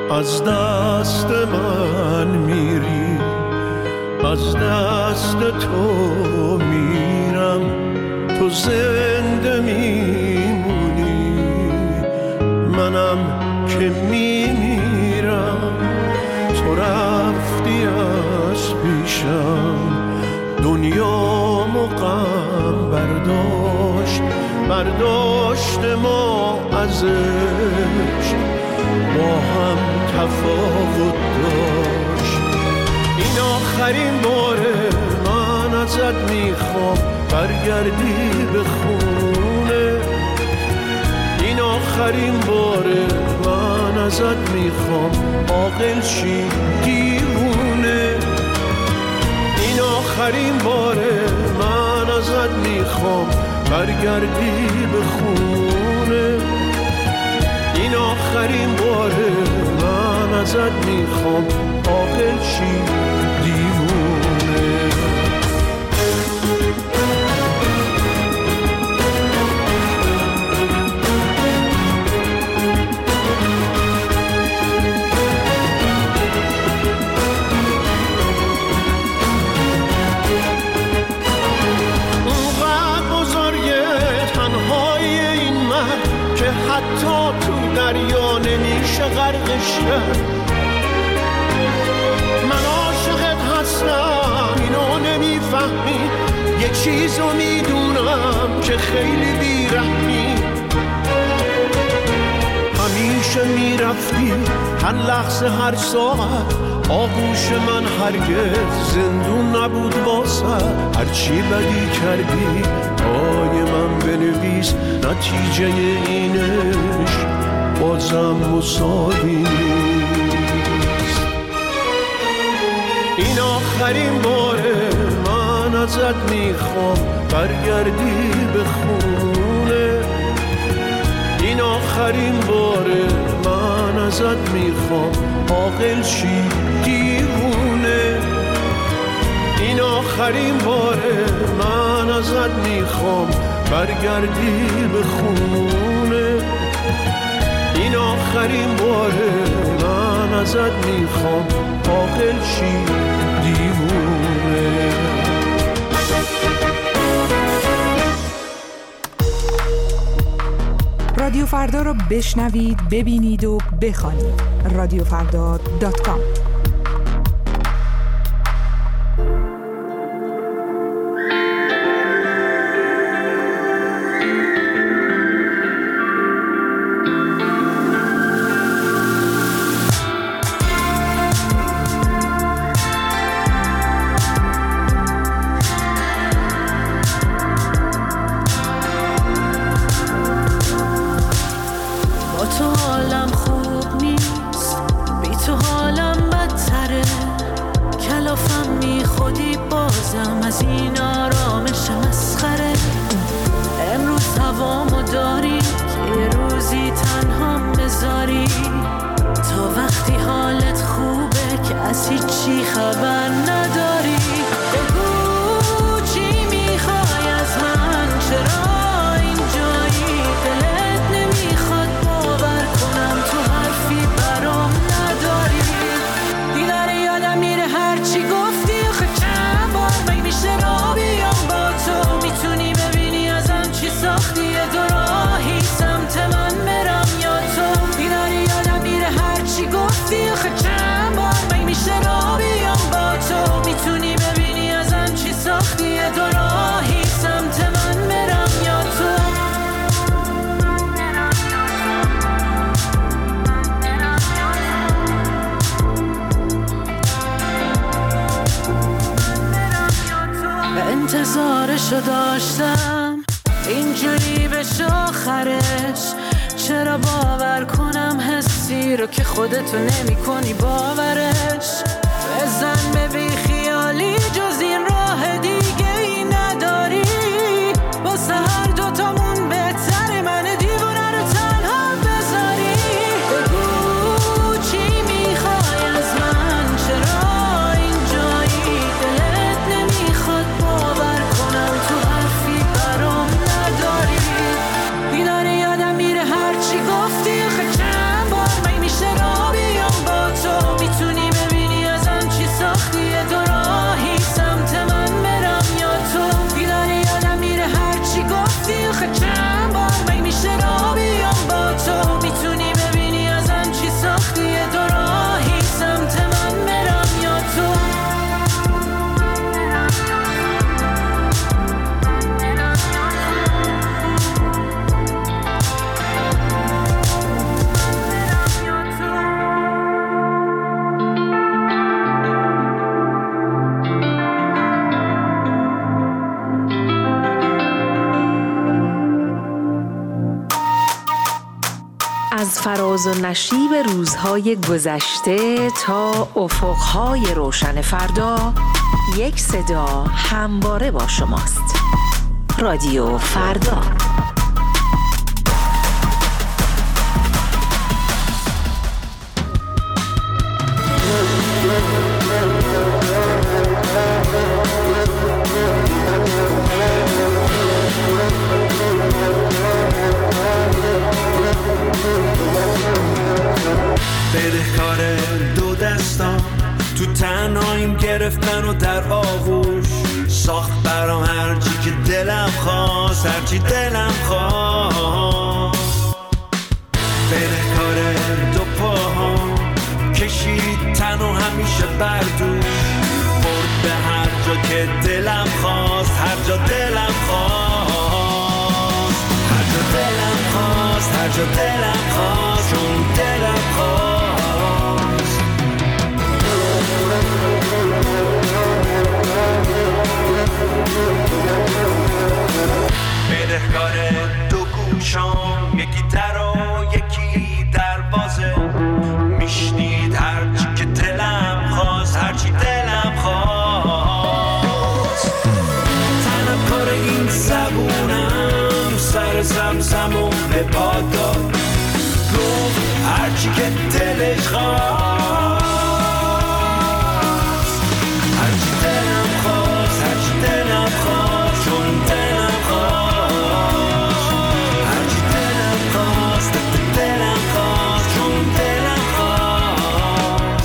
از دست من میری، از دست تو میرم، تو زنده میمونی، منم که میمیرم. تو رفتی از پیشم، دنیامو غم برداشت ما ازش، با هم تفاوت داشت. این آخرین باره من ازت میخوام برگردی به خونه، این آخرین باره من ازت میخوام عاقل شی دیوونه، این آخرین باره من ازت میخوام برگردی به خونه، این آخرین باره من ازت میخوام عاقل شی دیوونه. حتی تو دریا نمیشه غرقش کرد. من عاشقت هستم اینو نمیفهمی، یه چیزو میدونم که خیلی بیرحمی. همیشه میرفتی هر لحظه هر ساعت، آغوش من هرگز زندون نبود واسه. هرچی بدی کردی پای من بنویس، نتیجه اینش بازم مساوی نیست. این آخرین باره من ازت میخوام برگردی به خونه، این آخرین باره من ازت میخوام عاقل شی دیوونه، این آخرین باره من ازت میخوام برگردی به خونه، این آخرین باره من ازت میخوام عاقل شی دیوونه. رادیو فردا رو بشنوید، ببینید و بخوانید. radiofrda.com. انتظارشو داشتم اینجوری بشه آخرش، چرا باور کنم حسی رو که خودتو نمی کنی باورش. بزن به بی خیالی جز این راه دیگه ای نداری، واسه هر دوتامون بهتره من دیوونه رو تنها بذاری. بگو چی میخوای از من، چرا اینجایی، دلت نمیخواد باور کنم تو حرفی برام نداری. بیداره یادم میره هرچی گفتی، آخه چند بار من میشه را بیام ناز و نشیب روزهای گذشته تا افقهای روشن فردا، یک صدا همواره با شماست. رادیو فردا. بدهکار دو دستان تو تنهاییم گرفتن و در آغوش ساخت برام هرچی که دلم خواست، هرچی دلم خواست. بدهکار دو پاهام کشید تن و همیشه بردوش برد به هر جا که دلم خواست، هر جا دلم خواست، هر جا دلم خواست، هر جا دلم خواست، چون دلم خواست. بدهکار دو گوشام، یکی در و یکی دروازه، میشنید هرچی که دلم خواست، هرچی دلم خواست. تنم کار این زبونم سر زمزمون به پا داد، گفت هرچی که دلش خواست، هرچی دلم خواست، هرچی دلم خواست، چون دلم خواست، هرچی دلم خواست، دلم خواست، چون دلم خواست.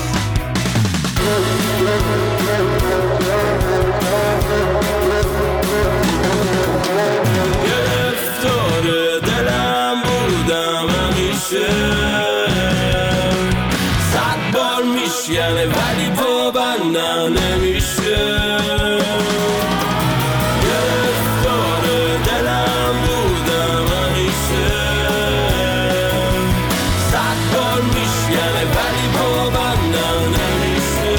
گرفتار دلم بودم همیشه، 100 بار میشکنه ولی پابندم نمیشه. گرفتار دلم بودم همیشه، 100 بار میشکنه ولی پابندم نمیشه.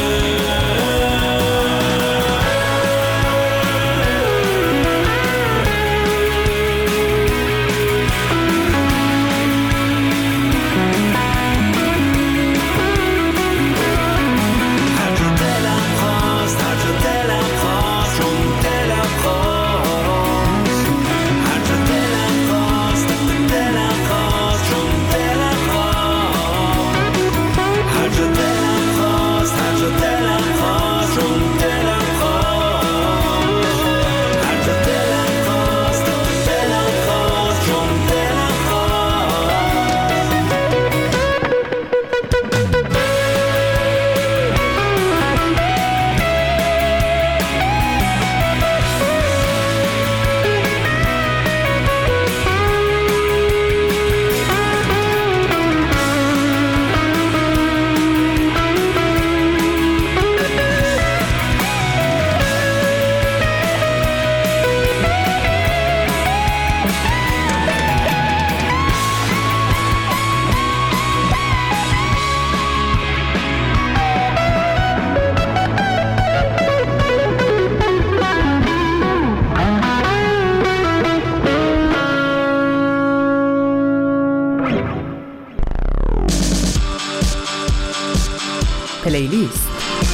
پلیلیست.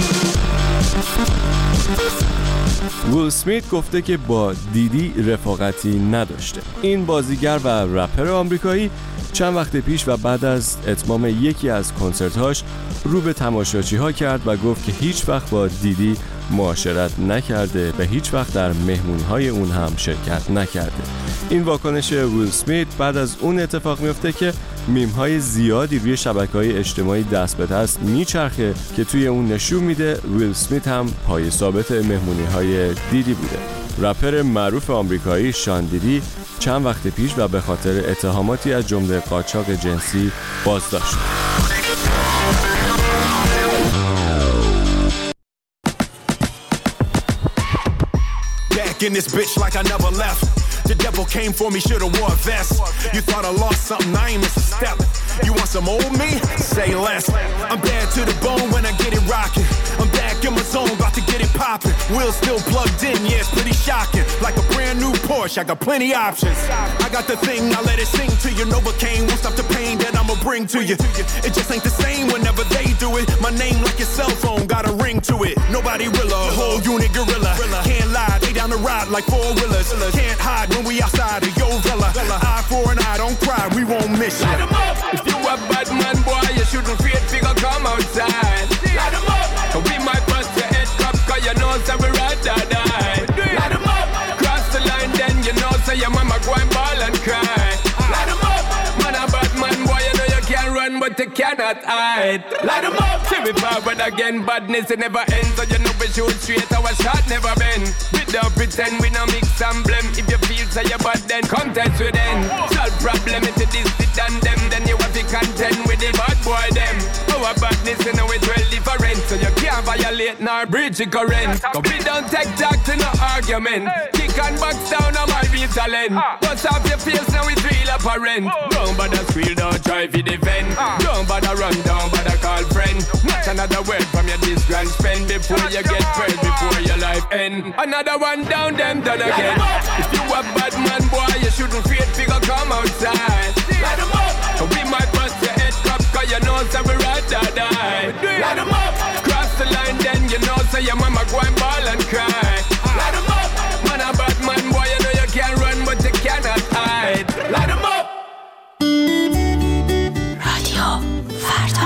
ویل اسمیت گفته که با دیدی رفاقتی نداشته. این بازیگر و رپر آمریکایی چند وقت پیش و بعد از اتمام یکی از کنسرت‌هاش رو به تماشاچی‌ها کرد و گفت که هیچ وقت با دیدی معاشرت نکرده و هیچ وقت در مهمونی‌های اون هم شرکت نکرده. این واکنش ویل اسمیت بعد از اون اتفاق میفته که میم‌های زیادی روی شبکه‌های اجتماعی دست به دست میچرخه که توی اون نشون میده ویل اسمیت هم پای ثابت مهمونی‌های دیدی بوده. رپر معروف آمریکایی شان دیدی چند وقت پیش و به خاطر اتهاماتی از جمله قاچاق جنسی بازداشت شد. In this bitch like I never left. The devil came for me, should've wore a vest. You thought I lost something, I ain't miss a step. You want some old me? Say less. I'm bad to the bone when I get it rockin'. I'm back in my zone, about to get it poppin'. Wheels still plugged in, yeah, it's pretty shocking. Like a brand new Porsche. Porsche, I got plenty options. I got the thing, I let it sing to you. Novocaine won't stop the pain that I'ma bring to you. It just ain't the same whenever they do it. My name like your cell phone, got a ring to it. Nobody realer, whole unit gorilla. Can't lie, they down the ride like four-wheelers. Can't hide when we outside of your villa. Eye for an eye, don't cry, we won't miss you. Light 'em up. If you a bad man, boy, you shouldn't fear figure come outside. Light 'em up. We might bust your head cup, cause you know so we ride or die. Light 'em up. Cross the line then you know so your mama go and ball and cry. Light 'em up. Man a bad man, boy, you know you can run but you cannot hide. Light 'em up. See we forward again, badness it never ends. So you know we shoot straight, our shot never bend. We don't pretend we no mix and blame. If you feel so you bad then contest with them. Solve problem if it is it and them. Then you have to contend with the bad boy them. Our badness you know it's well different. So you can't violate nor breach the current. Cause we don't take talk to no argument. Kick and box down on my real talent. Bust off your face now it's real apparent. Don't bother squeal, don't try to defend. Don't bother run, don't bother call friend. Not another word from your this grand spend. Before you get hurt, before your life end. Another one down, them done again. If you a bad man, boy, you shouldn't fear figure come outside. Light 'em up. We might bust your head cup, cause you know so we ride or die. Light 'em up. Cross the line then you know so your mama go and ball and cry. Light 'em up. Man a bad man, boy, you know you can run but you cannot hide. Light 'em up. رادیو فردا.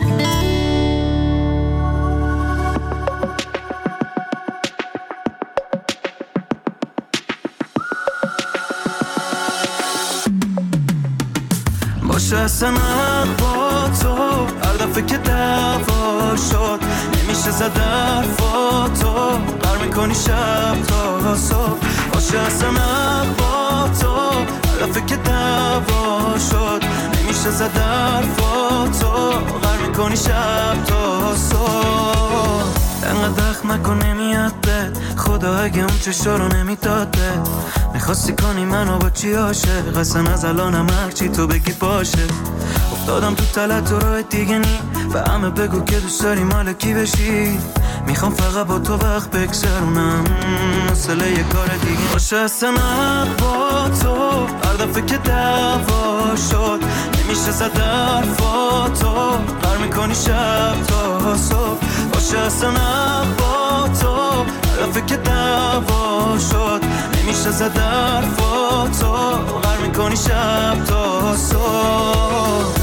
باشه اصلا با تو هر دفعه که دعوا شد نمیشه زد حرفاتو بر میکنی شب تا صبح. باشه اصلا با تو هر دفعه که دعوا شد نمیشه زد حرفاتو بر میکنی شب تا صبح. انقدر دخم نکن نمیاد بد خدا اگه اون چشا رو نمیداد بد. میخواستی کنی منو با چی عاشق اصلا از الانم هرچی تو بگی باشه. افتادم تو تلت و راه دیگه نی و همه بگو که دوست داری مال کی بشی. میخوام فقط با تو وقت بگذرونم مسئله یه کار دیگه باشه. اصلا با تو هر دفعه که دعوا شد نمیشه زد حرفاتو بر میکنی شب تا صبح. باشه اصلا با تو هر دفعه که دعوا شد نمیشه زد حرفاتو بر میکنی شب تا صبح.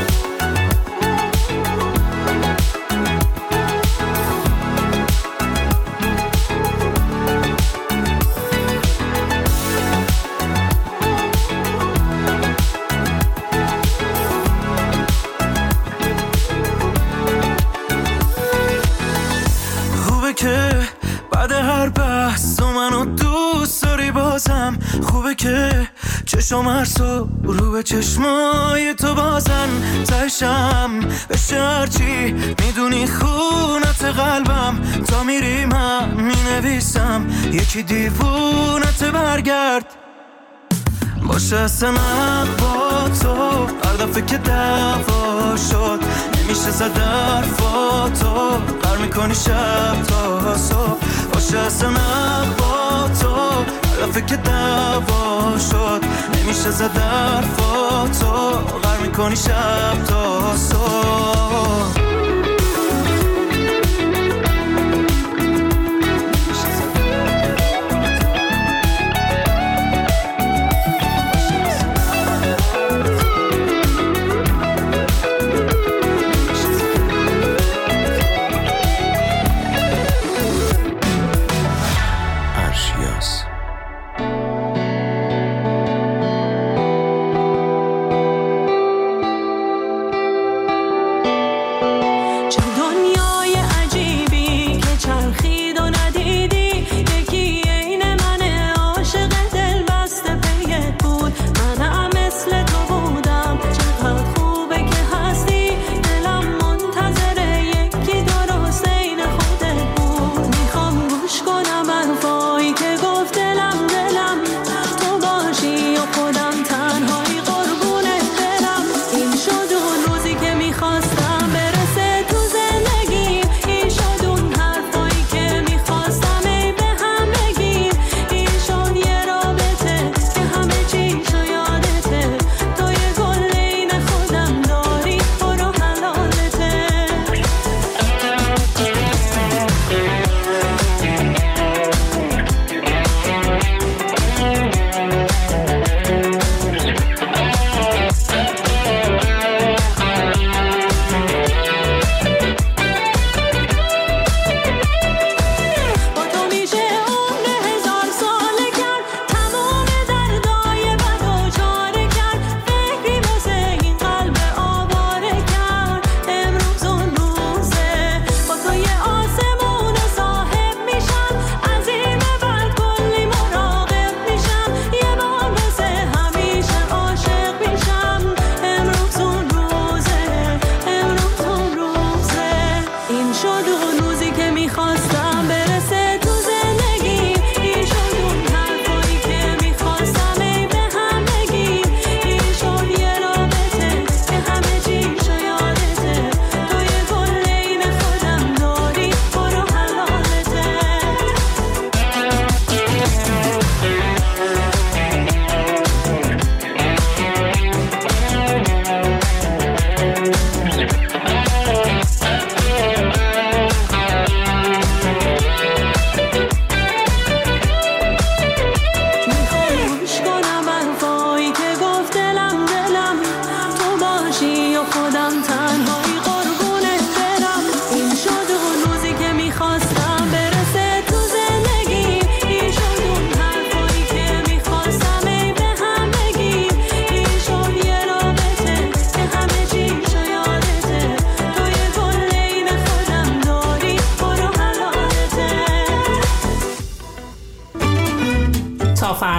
که بعد هر بحث و منو دوست داری بازم. خوبه که چشم هر صبح رو به چشمای تو بازن. تشم بشه هرچی میدونی خونت قلبم. تا میری من مینویسم یکی دیوونت برگرد. باشه اصلا با تو هر دفعه که دعوا شد نمیشه زد حرفاتو بر میکنی شب تا صبح. باشه اصلا با تو هر دفعه که دعوا شد نمیشه زد حرفاتو بر میکنی شب تا صبح.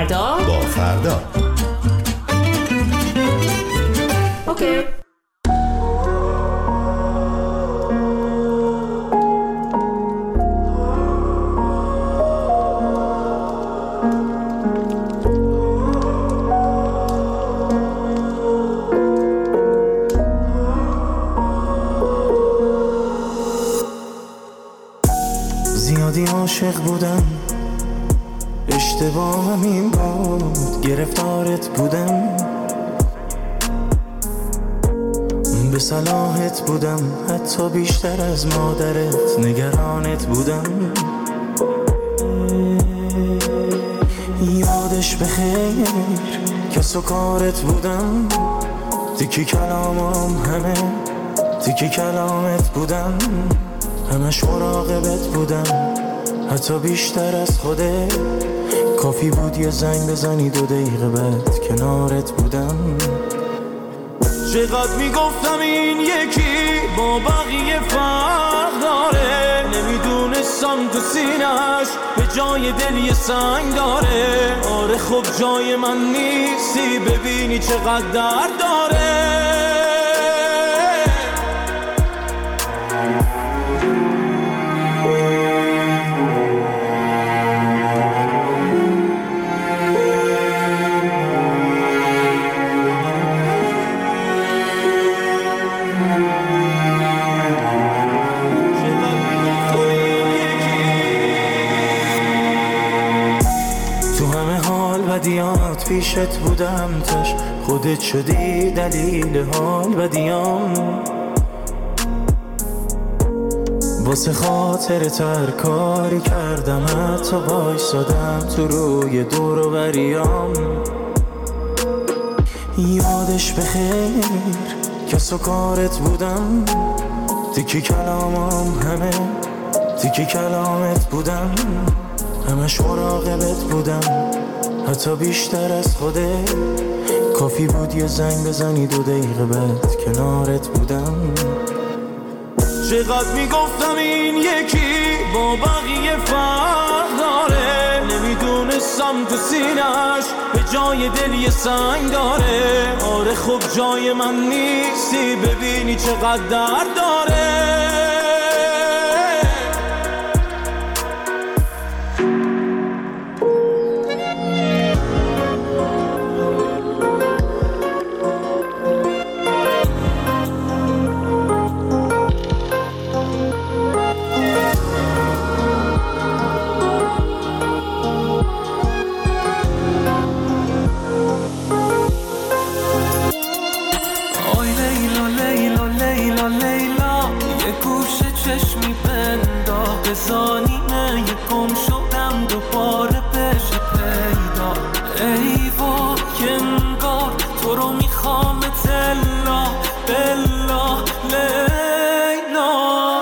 فردا با فردا. اوکی. زیادی عاشق بودم، اشتباهم این بود، گرفتارت بودم، به صلاحت بودم، حتی بیشتر از مادرت نگرانت بودم. یادش بخیر کس و کارت بودم، تیکی کلامم همه تیکی کلامت بودم، همش مراقبت بودم، حتی بیشتر از خودت. کافی بود یه زنگ بزنی 2 دقیقه بعد کنارت بودم. چقدر میگفتم این یکی با بقیه فرق داره، نمیدونستم تو سینه‌اش به جای دل یه سنگ داره. آره خب جای من نیستی، ببینی چقدر درد داره. بدیات پیشت بودم، تاش خودت شدی دلیل حال بدیام. واسه خاطرت هر کاری کردم، حتی وایسادم تو روی دور و بریام. یادش بخیر کس و کارت بودم، تیکی کلامم همه تیکی کلامت بودم، همش مراقبت بودم، حتی بیشتر از خودت. کافی بود یه زنگ بزنی 2 دقیقه بعد کنارت بودم. چقدر میگفتم این یکی با بقیه فرق داره، نمیدونستم تو سینه‌اش به جای دل یه سنگ داره. آره خب جای من نیستی، ببینی چقدر درد داره. زانینه یکم شدم دوباره بشه پیدا. ای وای انگار تو رو میخوام تلا بلا لیلا.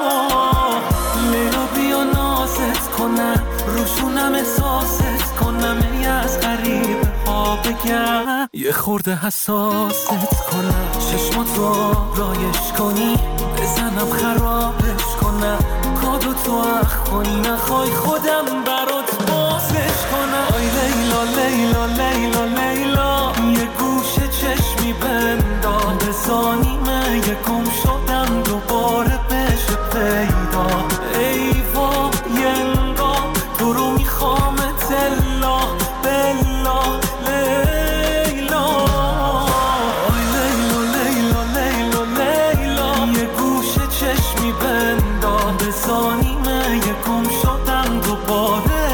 لیلا بیا نازت کنم، روشونم احساست کنم، ای از غریبه ها بگم، یه خورده حساست کنم، چشماتو رایش کنی، بزنم خرابش کنم، کادو تو اخ کنی، نخوای خودم برات بازش کنم. آی لیلا لیلا لیلا لیلا، یه گوشه چشمی بندام، بزانیمه یکم شدم دوباره بشه پیدا. ای وای انگار تو رو میخوام تلا بلا لیلا. آی لیلا لیلا لیلا لیلا، یه گوشه چشمی بندام، بزانیمه یکم شدم دوباره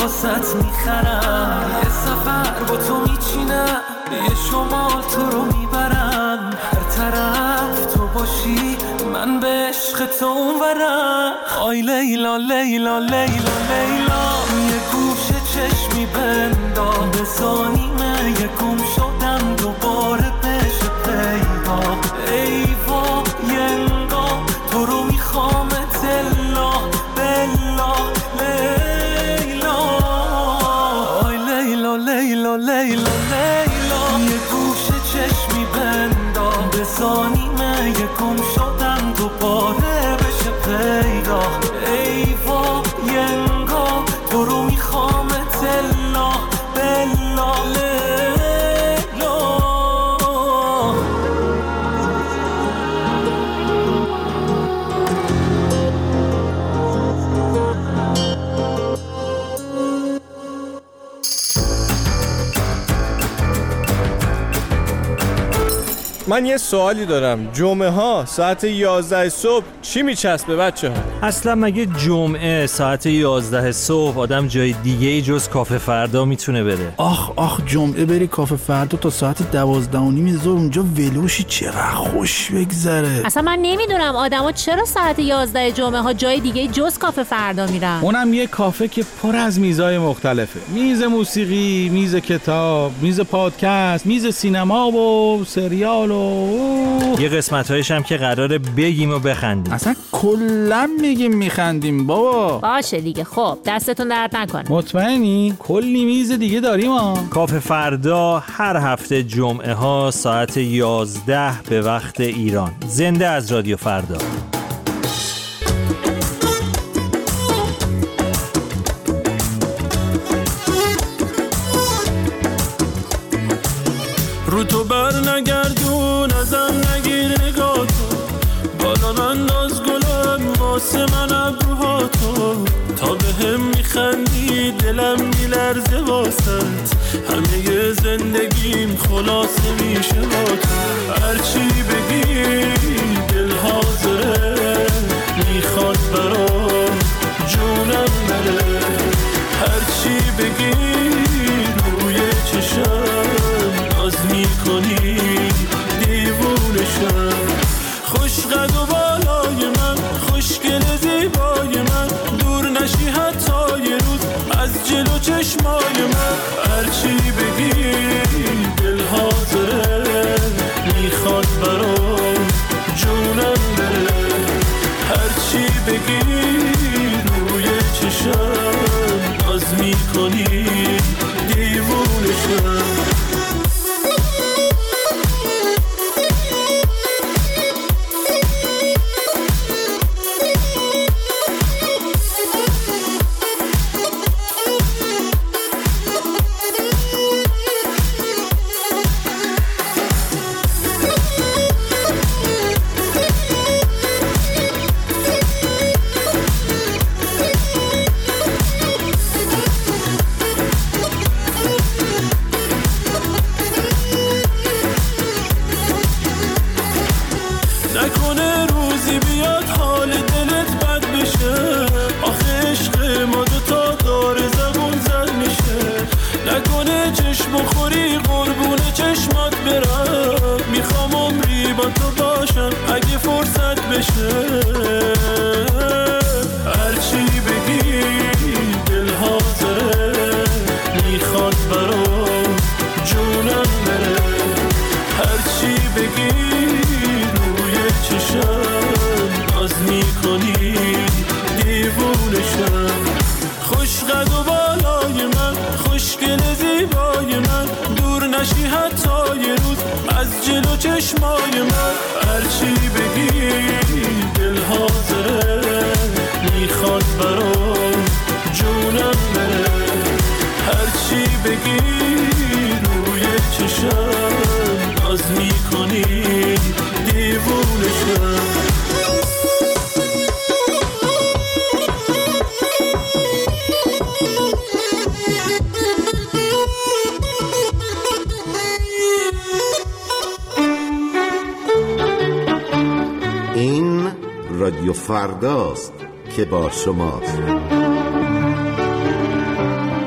واسط میخرم، یه سفر با تو میچینم، یه شمال تو رو میبرم، هر طرف تو باشی من به عشق تو اونورم. آی لیلا لیلا لیلا لیلا، یه گوشه چشمی بندام، به ثانیمه یه گم شدم دوباره بشه پیدا. ای وا یه انگام تو رو میخوام تلا بلا لیلا. آی لیلا لیلا لیلا لیلا، یه گوشه چشمی بندام، به ثانیمه یه گم شدم دوباره بشه پیدا. ای وا یه انگام تو رو میخوام تلا بلا لیلا. من یه سوالی دارم، جمعه ها ساعت 11 صبح چی میچسبه بچه ها؟ اصلا مگه جمعه ساعت 11 صبح آدم جای دیگه جز کافه فردا میتونه بره؟ آخ جمعه بری کافه فردا تا ساعت 12:30 ظهر اونجا ولوشی، چقدر خوش بگذره. اصلا من نمیدونم آدما چرا ساعت 11 جمعه ها جای دیگه جز کافه فردا میرن. اونم یه کافه که پر از میزای مختلفه، میز موسیقی، میز کتاب، میز پادکست، میز سینما و سریال یه قسمت‌هایش هم که قراره بگیم و بخندیم. اصلا کلا میگیم میخندیم بابا. باشه دیگه، خب دستتون درد نکنه. مطمئنی؟ کلی میز دیگه داریم ها. کافه فردا هر هفته جمعه ها ساعت 11 به وقت ایران. زنده از رادیو فردا. رو تو بر نگردون ازم نگیر نگاه تو، بالا انداز گلم واسه من ابروهاتو، تا به هم میخندی دلم میلرزه واسط، همه زندگیم خلاصه میشه با تو. هرچی بگی دل حاضره، میخواد برام جونم بره، هرچی بگی روی چشم ناز میکنی دیوونشم. خوش قد و بالای من، خوشگل زیبای من، دور نشی حتی یه روز از جلو چشمای من. هرچی بگی دل حاضره، میخواد برام جونم بره، هرچی بگی روی چشم ناز میکنی دیوونشم. نکنه روزی بیاد حال دلت بد بشه، آخه عشق ما دوتا داره زبون زد میشه. نکنه چشم خوری قربون چشمات برم، میخوام عمری با تو باشم اگه فرصت بشه. هرچی بگی دل حاضره، میخواد برام جونم بره، هرچی بگی چشم ناز میکنی دیوونشم. خوش قد و بالای من، خوشگل زیبای من، دور نشی حتی یه روز از جلو چشمای من. هرچی بگی دل حاضره، میخواد برام جونم بره، هرچی بگی روی چشم ناز میکنی دیوونشم. این رادیو فرداست که با شماست.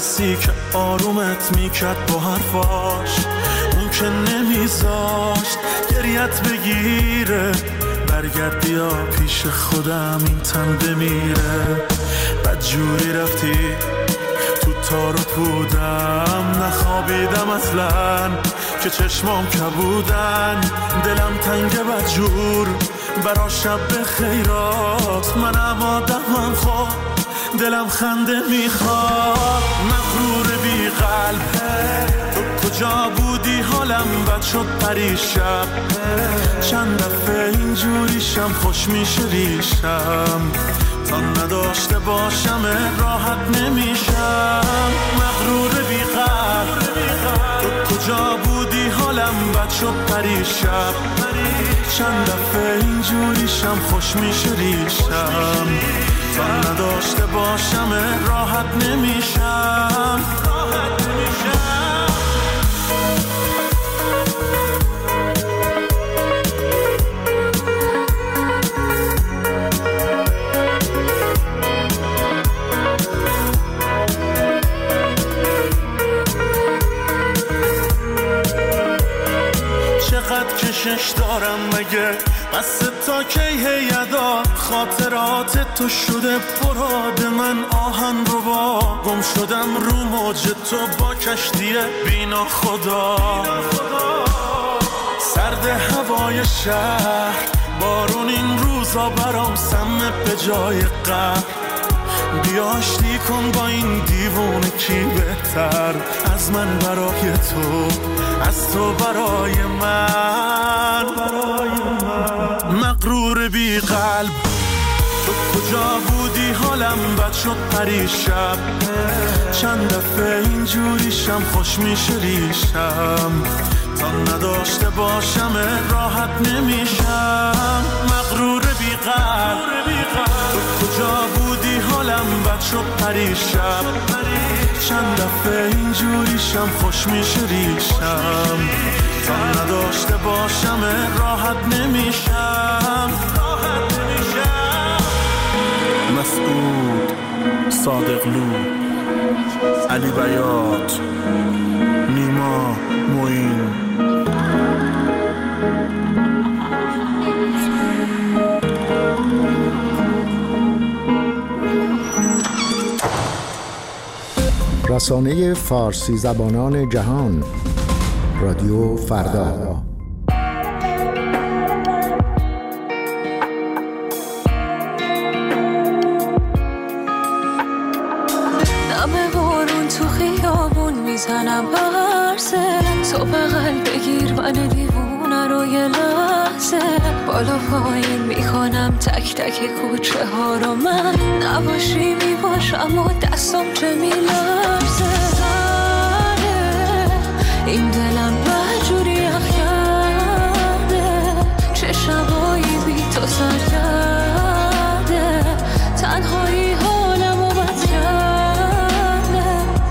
کسی که آرومت میکرد با حرفاش، اون که نمیذاشت گریت بگیره. برگرد بیا پیش خودم این تن بمیره. بدجوری رفتی تو تاروت بودم، نخوابیدم اصلا که چشمام کبودن. دلم تنگ بدجور برا شب خیرات، منم آدمم خواب دلم خنده میخواد. مغرور بی قلب تو کجا بودی؟ حالم بد شد پریشب. چند دفعه اینجوریشم خوش میشه ریشم، تا نداشته باشم راحت نمیشم. مغرور بی قلب تو کجا بودی؟ حالم بد شد پریشب. چند دفعه اینجوریشم خوش میشه ریشم، تا نداشته باشم راحت نمیشم. کشش دارم مگه بس تا کی هیدا؟ خاطرات تو شده پراد من آهن رو با. گم شدم رو موج تو با کشتی بینا خدا. سرد هوای شهر بارون این روزا برام سمه به جای قهر. بیا آشتی کن با این دیوونه کی بهتر از من برای تو، از تو برای من. مغرور بی قلب تو کجا بودی؟ حالم بد شد پریشب. چند دفعه اینجوریشم خوش میشه ریشم، تا نداشته باشم راحت نمیشم. مغرور بی قلب تو کجا بودی؟ حالم بد شد پریشب. چند دفعه اینجوریشم خوش میشه ریشم، تا نداشته باشم راحت نمیشم. مسعود، صادقلو، علی بیات، نیما، معین. رسانه فارسی زبانان جهان، رادیو فردا. دم بارون تو خیابون میزنم برسه، تو بغل بگیر من دیوونه رو یه لحظه. بالا پایین میخوانم تک تک کوچه ها رو، من نباشی میباشم و دستم چه میلرزه. این دلم بجوری یخ کرده، چه شبایی بی تو سر کرده. تنهایی حالمو بد کرده،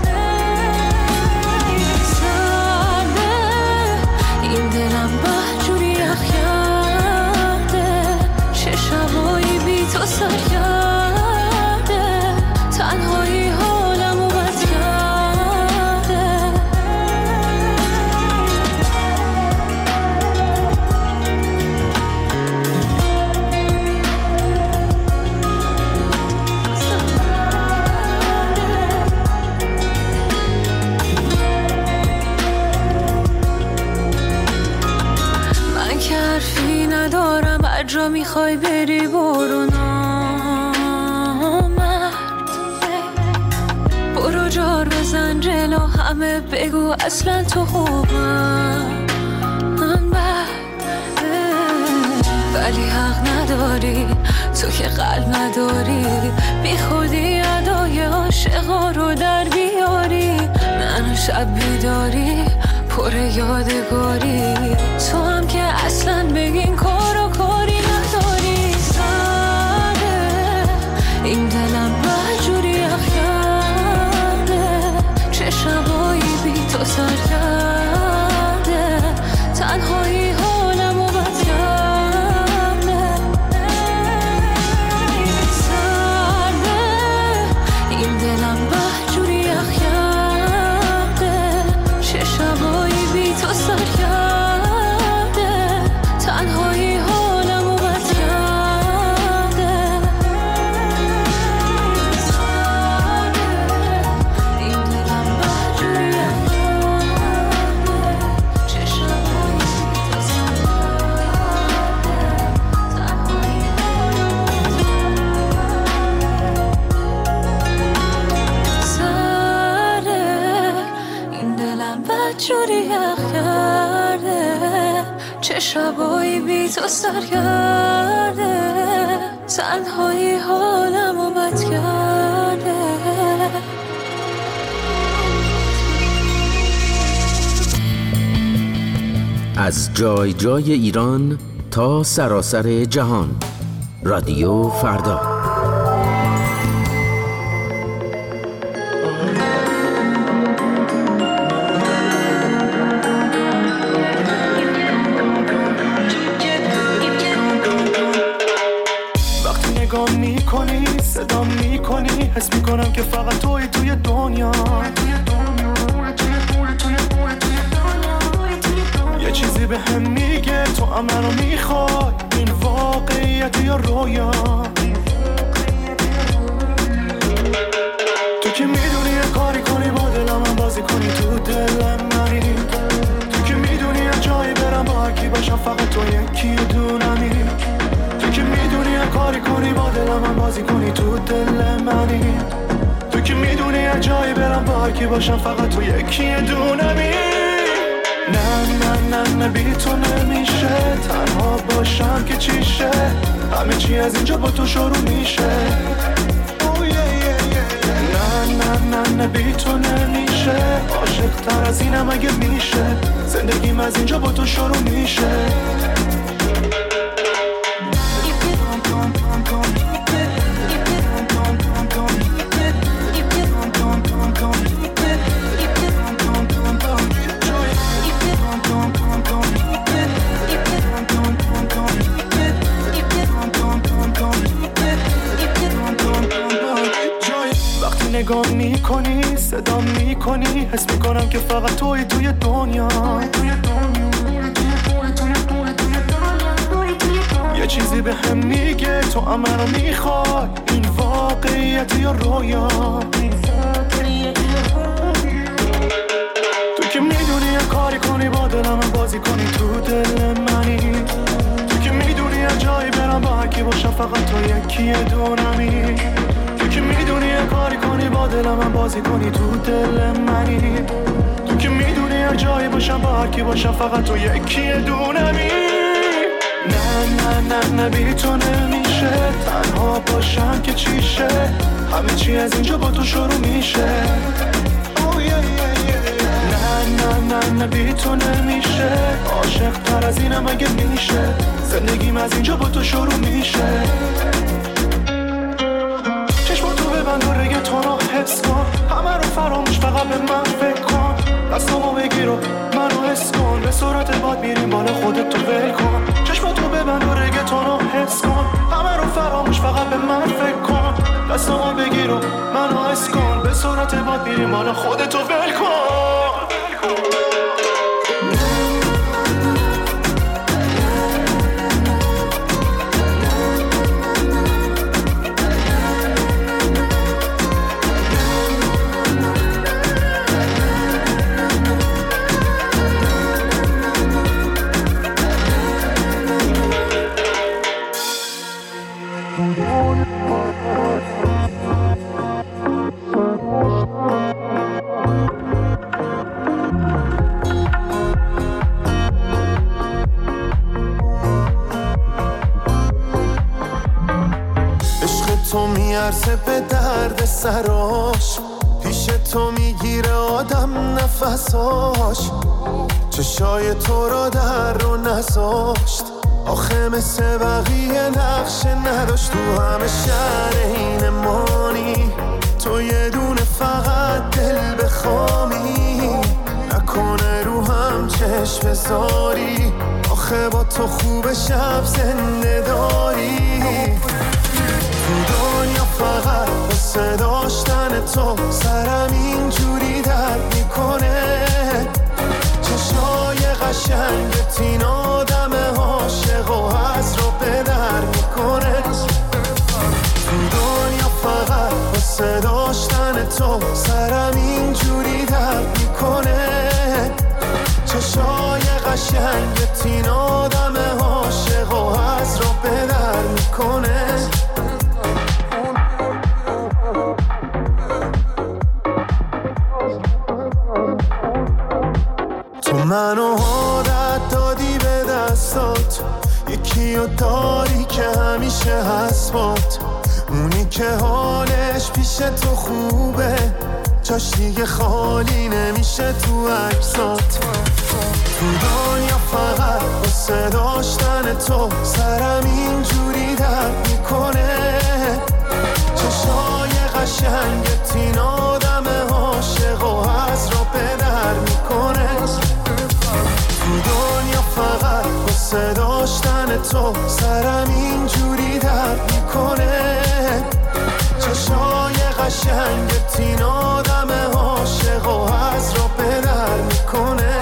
سرده. این دلم بجوری یخ کرده، چه شبایی بی تو سر کرده. تنهایی حالمو بد کرده. من که حرفی ندارم، هر جا میخوای بری برو نامرد. برو جار بزن جلو همه بگو اصلا تو خوبم من بد. ولی حق نداری تو که قلب نداری، بی خودی ادای عاشقا رو در بیاری. منو شب بیداری پر یادگاری، تو هم که اصلا بگین کار و کاری نداری. سره این دلم بجوری یخ کرده، چه شبایی بی تو سر کرده. تنهایی حالمو بد کرده. سره این دلم بجوری یخ کرده، غرق کرده، چه شبایی بی تو سرگرده، تنهایی حالمو بد کرده. از جای جای ایران تا سراسر جهان، رادیو فردا. وقتی نگاه میکنی صدا میکنی، حس میکنم که فقط توی دنیا. یه چیزی به هم میگه تو منو میخوای، این واقعیت یا رویا. تو که میدونی یه کاری کنی با دلم بازی کنی، تو دلم منی. تو که میدونی یه جایی برم با هرکی باشم، فقط تو یکی دونمی. تو که میدونی یه کاری کنی با دلم بازی کنی، تو دل منی. تو که میدونی یه جایی برم با هرکی باشم، فقط تو یکی دونمی. نه بی تو نمیشه، تنها باشم که چیشه، همه چی از اینجا با تو شروع میشه. نه بی تو نمیشه، عاشق تر از اینم اگه میشه، زندگیم از اینجا با تو شروع میشه. نگاه میکنی صدا میکنی، حس میکنم که فقط توی دنیا. یه چیزی به هم میگه تو منو میخوای، این واقعیت یا رویا. تو که میدونی یه کاری کنی با دلم بازی کنی، تو دل منی. تو که میدونی یه جایی برم با هرکی باشم، فقط تو یکی دونمی. تو که میدونی یه کاری کنی با دلم بازی کنی، تو دل منی. تو که میدونی یه جایی باشم با هرکی باشم، فقط تو یکی دونمی. نه بی تو نمیشه، تنها باشم که چیشه، همه چی از اینجا با تو شروع میشه. نه بی تو نمیشه، عاشق تر از اینم اگه میشه، زندگیم از اینجا با تو شروع میشه. چشماتو ببند و رگتون رو حس کن، همه رو فراموش فقط به من فکر کن. دستامو بگیر و منو حس کن، به سرعت باد میریم بالا، خودت تو ول کن. چشماتو ببند و رگتون رو حس کن، همه رو فراموش فقط به من فکر کن. دستامو بگیر و منو حس کن، به سرعت باد میریم بالا، خودت تو ول کن. تو میارزه به درد سراش، پیش تو میگیره آدم نفساش. چشای تو رو در رو نذاشت، آخه مثل بقیه نقش نداشت. تو همه شهر این مانی، تو یه دونه فقط دل بخوامی. نکنه رو هم چشم بذاری، آخه با تو خوب شب زنده داری. تو دنیا فقط بسه داشتن تو، سرم اینجوری درد میکنه. چشای قشنگت این آدم عاشق و از رو به در میکنه. تو دنیا فقط بسه داشتن تو، سرم اینجوری درد میکنه. چشای قشنگت این آدم عاشق و از رو به در میکنه. منو عادت دادی به دستات، یکی رو داری که همیشه هست بات، اونی که حالش پیش تو خوبه، جاش دیگه خالی نمیشه تو عکسات. تو دنیا فقط واسه داشتن تو سرم اینجوری درد میکنه، چشای قشنگت این آدم عاشق و از را به در میکنه. تو دنیا فقط واسه داشتن تو سرم اینجوری درد میکنه، چشای قشنگت این آدم عاشق و از را به در میکنه.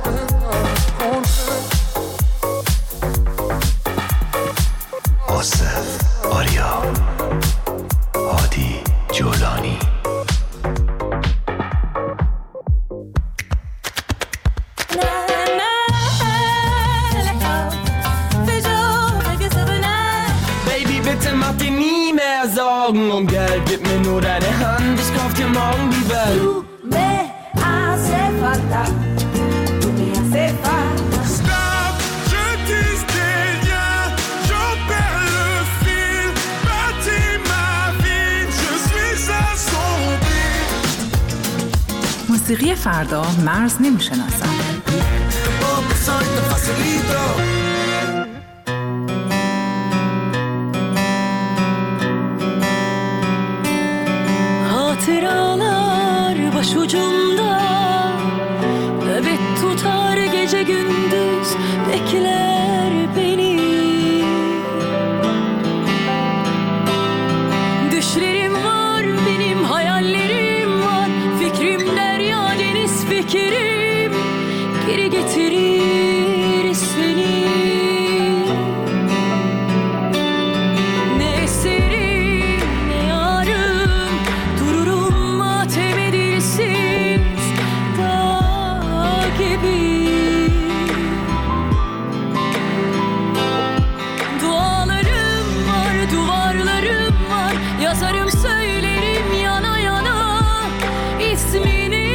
آصف آریا هادی جولانی. Sorgen um Geld, gib mir nur deine Hand, ich kauf dir morgen die Welt. Du me hace falta, tu me hace falta. Stop, je dis des liens, j'en perds le fil, bâtis ma vie, je suis assombri. موسیقی فردا مرز نمیشناسد. Hatıralar başucumda, nöbet tutar gece gündüz, bekler beni. Düşlerim var, benim hayallerim var, fikrim derya deniz fikrim, geri getirir seni. Ne eserim ne yarım, dururum matem edilsiz dağ gibi. Dualarım var, duvarlarım var, yazarım söylerim yana yana ismini.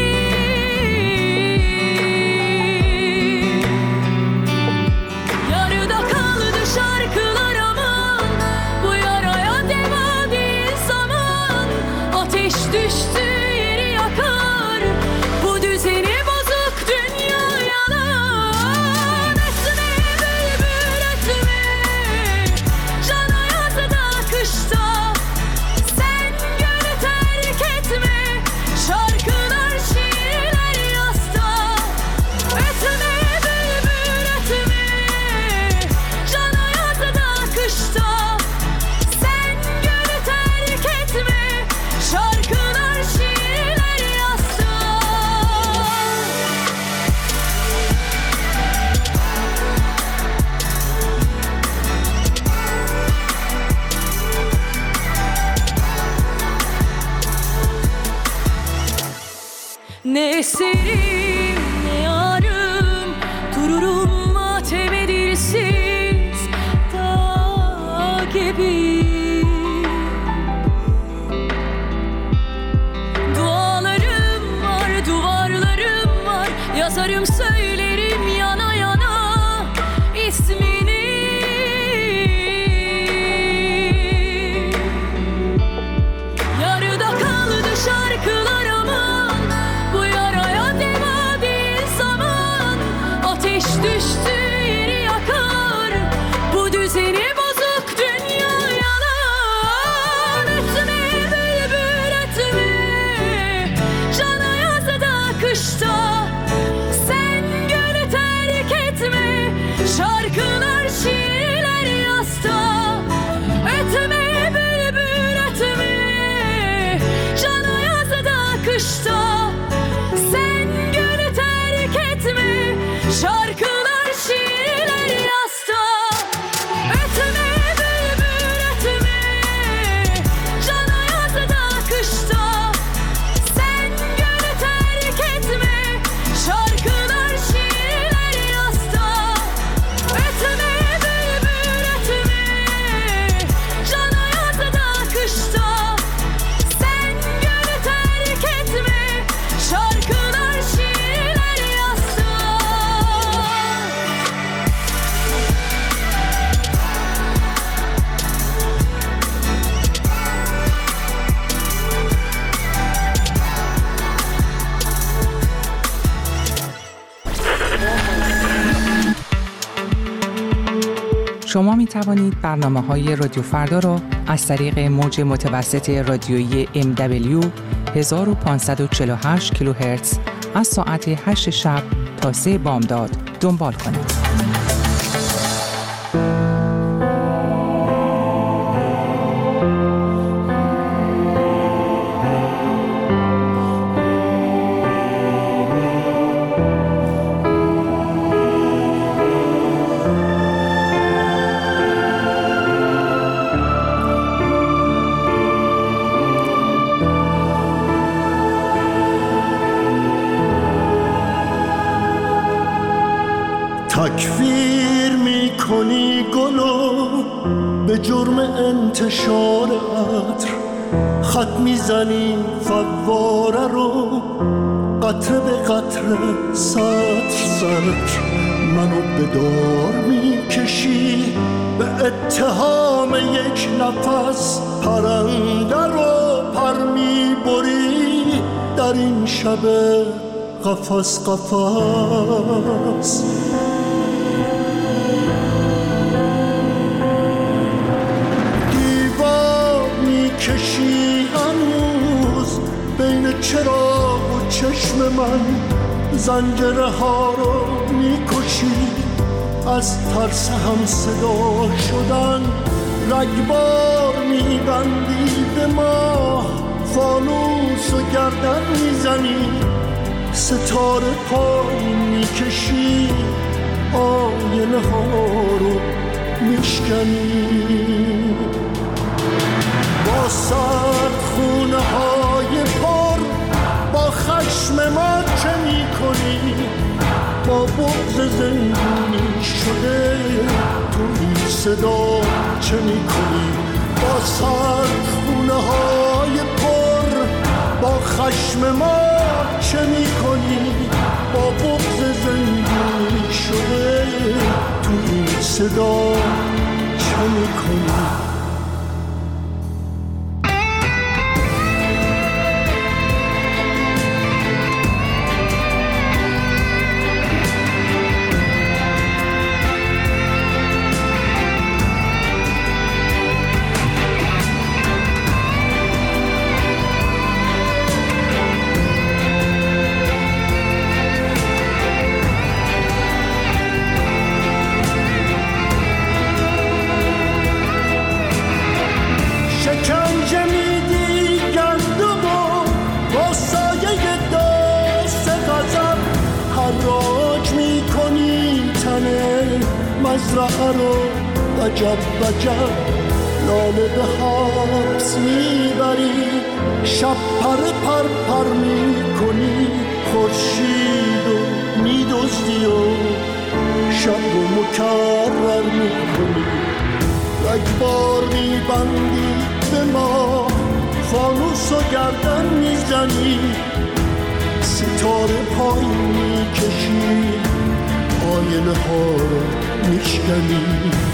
Yarıda kaldı şarkılar aman, bu yaraya deva değil zaman. Ateş düştü yeri yakar, bu düzeni bozuk dünya yalan. Etme bülbül etme, can ayazda kışta, sen gönlü terk etme, şarkılar şiirler yasta. Etme bülbül etme, can ayazda kışta, sen gönlü terk etme, şarkılar şiirler yasta. Ne eserim ne yarım, dururum matem edilsiz dağ gibi. Dualarım var, duvarlarım var, yazarım söylerim yana yana ismini. Yarıda kaldı şarkılar aman, bu yaraya deva değil zaman. Ateş düştü yeri yakar, bu düzeni bozuk dünya yalan. Etme bülbül etme, can ayazda kışta, sen gönlü terk etme, şarkılar şiirler yasta. Etme bülbül etme, can ayazda kışta, sen gönlü terk etme, şarkılar şiirler شما می توانید برنامه‌های رادیو فردا را از طریق موج متوسط رادیویی MW 1548 کیلوهرتز از ساعت 8 شب تا 3 بامداد دنبال کنید. تکفیر میکنی گلو به جرم انتشار عطر، خط میزنی فواره رو قطره به قطره سطر سطر، منو به دار میکشی به اتهام یک نفس، پرنده رو پر میبری در این شب قفس قفس. کشی هنوز بین چراغ و چشم من، زنجره ها رو میکشی از ترس هم صدا شدن، رگبار میبندی به ماه، فانوس و گردن میزنی، ستاره پایین میکشی، آینه ها رو میشکنی. با سرد خونه های پر با خشم ما چه می کنی؟ با بغض زندونی شده تو این صدا چه می کنی؟ با سرد خونه های پر با خشم ما چه می کنی؟ با بغض زندونی شده تو این صدا چه می کنی؟ مزرعه رو وجب وجب لاله به حبس میبری، شب پر پر میکنی، خورشید و میدزدی و شب رو مکرر میکنی، رگبار میبندی به ما، فانوس و گردن میزنی، ستاره پایین میکشی، آینه ها رو میشکنی.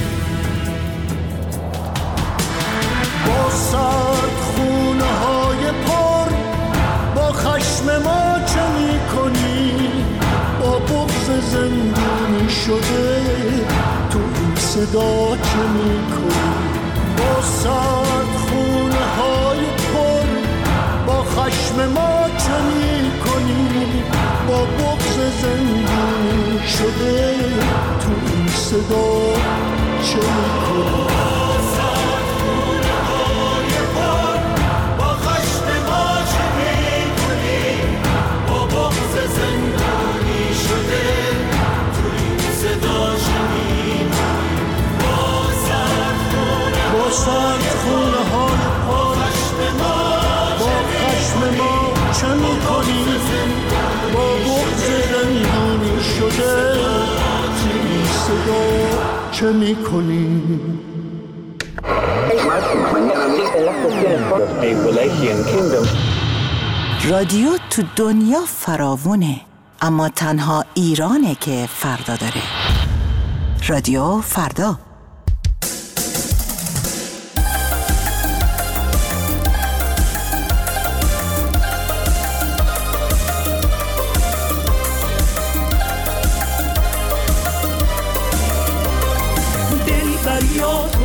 با سرد خونه های پر با خشم ما چه میکنی؟ با بغض زندونی شده تو این صدا چه میکنی؟ با سرد خونه های پر با خشم ما چه میکنی؟ با بغض زندونی شده تو این صدا چه میکنی؟ سرد خونه های پر با خشم ما چه میکنی؟ با بغض زندونی شده این صدا چه میکنی؟ رادیو تو دنیا فراوونه، اما تنها ایرانه که فردا داره. رادیو فردا.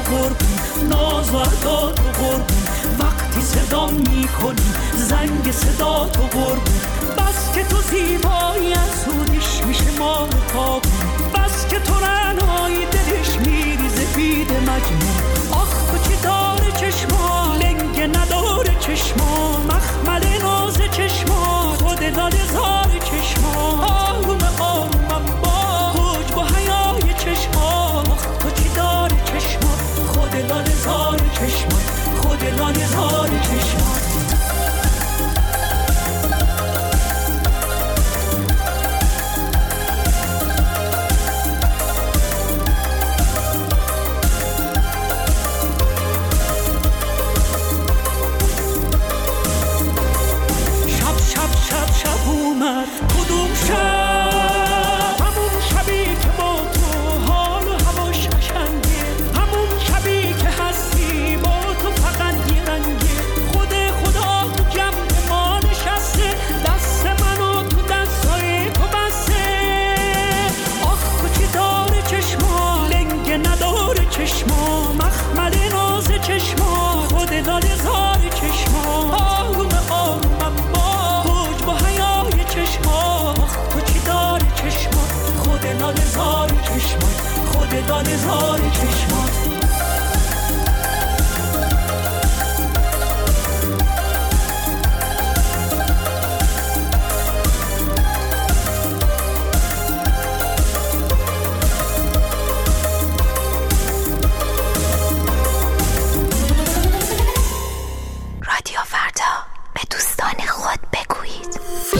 قربون، ناز و ادا تو قربون، وقتی صدا میکنی زنگ صدا تو قربون، بس که تو زیبایی از سودش میشه مال تابون، بس که تو رنایی دلش میریزه بید مجنون. آخ تو چی داره چشما لنگه نداره چشما، مخمل ناز چشما خود لاله زار چشما، آروم آرومم با خوج با حیای چشما. آخ تو چی داره چشما خود لاله زار چشما، خود لاله زار چشما. کدوم شب همون شبی که با تو حال و هواش قشنگه، همون شبی که هستی با تو فقط یه رنگه، خود خدا تو جمع ما نشسته، دست منو تو دستای تو بسته. آخ تو چی داره چشما لنگه نداره چشما، مخمل ناز چشما خود لاله زار چشما، آروم آرومم با خوج با حیای چشما. تو چی داری چشما خود لاله زار چشما، خود لاله زار چشما. رادیو فردا، به دوستان خود بگویید.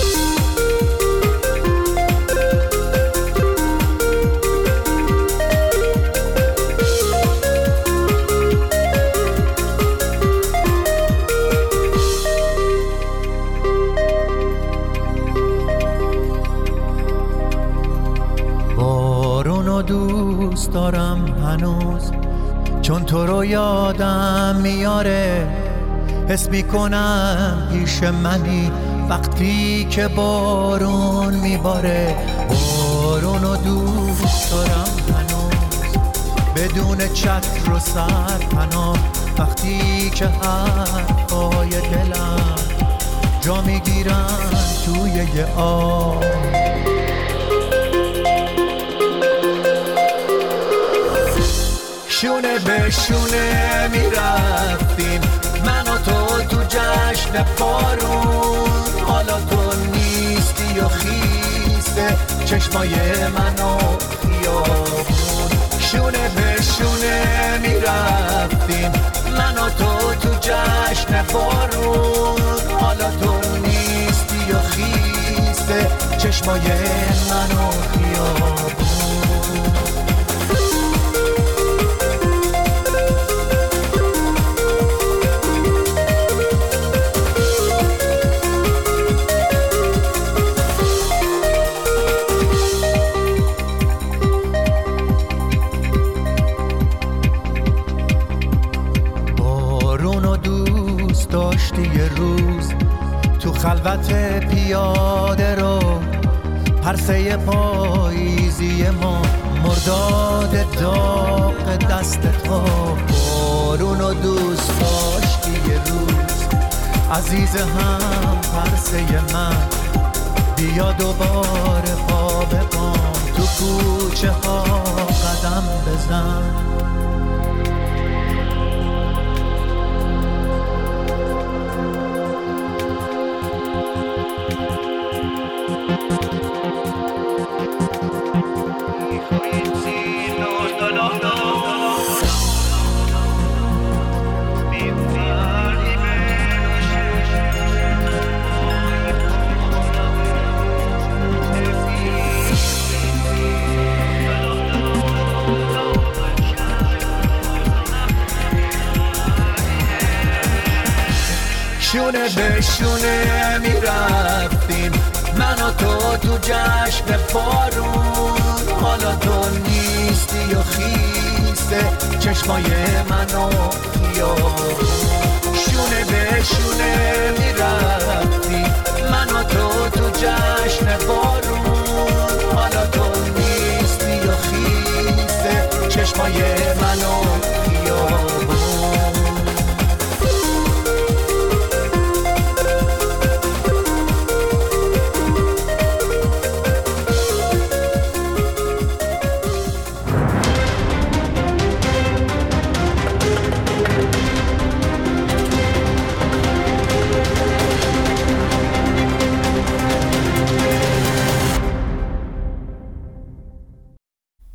بارونو دوست دارم هنوز، چون تو رو یادم میاره، حس میکنم پیش منی وقتی که بارون میباره. بارونو دوست دارم هنوز، بدون چتر و سرپناه، وقتی که حرفای دلم جا میگیرن توی یه آب. شونه به شونه میرفتیم من و تو جشن بارون، حالا تو نیستی و خیسته چشمای من و خیابون. شونه به شونه میرفتیم من و تو جشن بارون، حالا تو نیستی و خیسته چشمای من و خیابون. یه روز تو خلوت پیاده رو، پرسه پاییزی ما، مرداد داغ دست تو. بارونو دوست داشتی یه روز عزیز هم پرسه من، بیا دوباره پا به پام تو کوچه ها قدم بزن. شونه به شونه میرفتیم من و تو جشن بارون، حالا تو نیستی و خیسته چشمای من و خیابون. شونه به شونه میرفتیم من و تو جشن بارون،